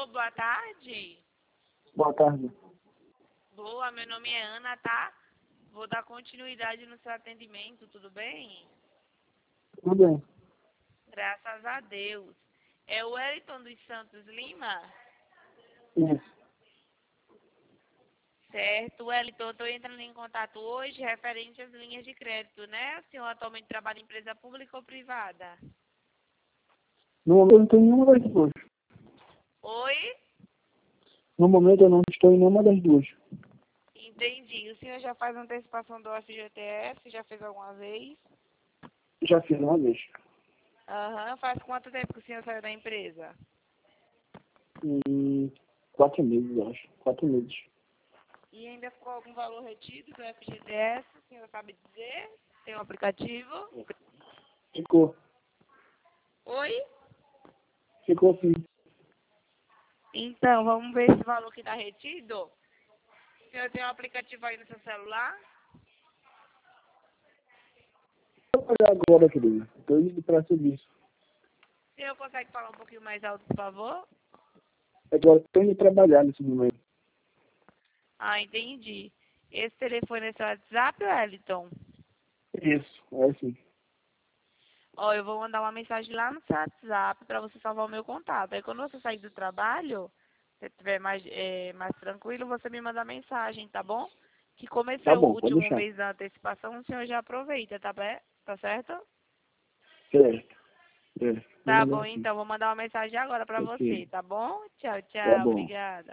boa tarde. Boa tarde. Boa, meu nome é Ana, tá? Vou dar continuidade no seu atendimento, tudo bem? Tudo bem. Graças a Deus. É o Wellington dos Santos Lima? Isso. Certo, Wellington, eu estou entrando em contato hoje referente às linhas de crédito, né? O senhor atualmente trabalha em empresa pública ou privada? No momento eu não tenho nenhuma das duas. Oi? No momento eu não estou em nenhuma das duas. Entendi. O senhor já faz antecipação do FGTS? Já fez alguma vez? Já fiz uma vez. Aham. Faz quanto tempo que o senhor saiu da empresa? 4 meses, eu acho. 4 meses. E ainda ficou algum valor retido do FGTS? O senhor sabe dizer? Tem um aplicativo? Ficou. Oi? Ficou sim. Então, vamos ver esse valor que está retido. O senhor tem um aplicativo aí no seu celular? Vou pagar agora, querido. Estou indo para serviço. O senhor consegue falar um pouquinho mais alto, por favor? Agora estou indo trabalhar nesse momento. Ah, entendi. Esse telefone é seu WhatsApp, Wellington? Isso, é sim. Ó, eu vou mandar uma mensagem lá no seu WhatsApp para você salvar o meu contato. Aí quando você sair do trabalho, se estiver mais tranquilo, você me manda mensagem, tá bom? Que como esse Tá é o bom, pode último deixar. mês da antecipação, o senhor já aproveita, tá certo? Certo. Vou Tá mandar bom, sim. então, vou mandar uma mensagem agora para Ok. você, tá bom? Tchau, Tá tchau, bom. obrigada.